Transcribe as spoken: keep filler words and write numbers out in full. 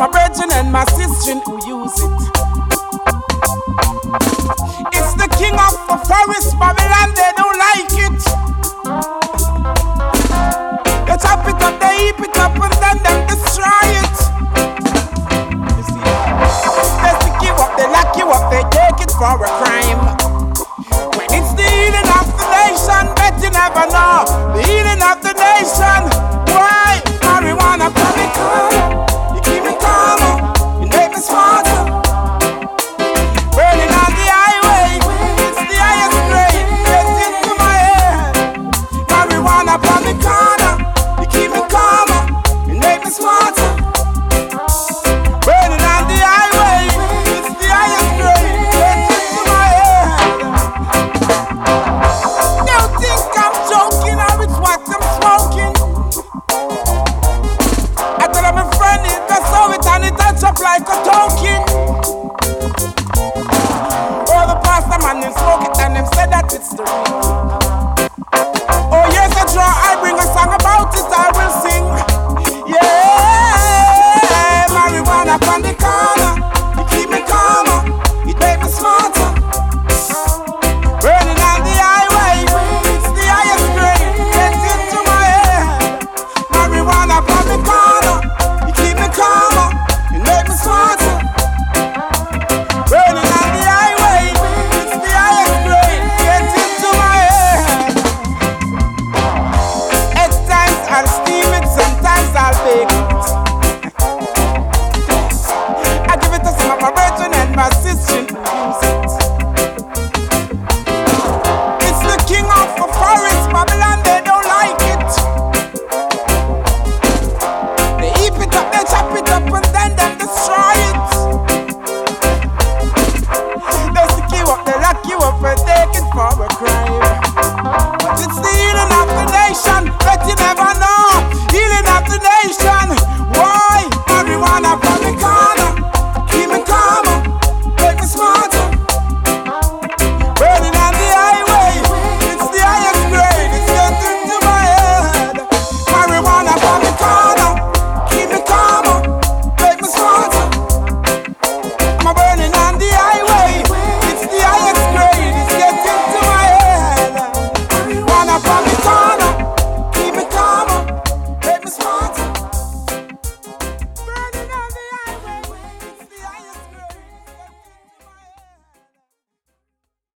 my brethren and my sister who use it. It's the king of the forest, Babylon, they don't like it. They chop it up, they heap it up, and then them destroy it. You see, they stick you up, they lock you up, they take it for a crime. When it's the healing of the nation, bet you never know. The healing of the nation. Why? Marijuana, put me calm. You keep me calm. You make me smarter. Burning on the highway. It's the highest grade. Get into my head. Marijuana, put me corner. You keep me calmer. You make me smarter. Burning on the highway. It's the highest grade. Get into my head. You think I'm joking or it's what I'm smoking? I tell my friend it, I saw it and it touch up like a token. Oh, the pastor man him smoke it and him said that it's the real. Oh yes, I try, I bring a song about it, I will sing. Yeah, marijuana from the car.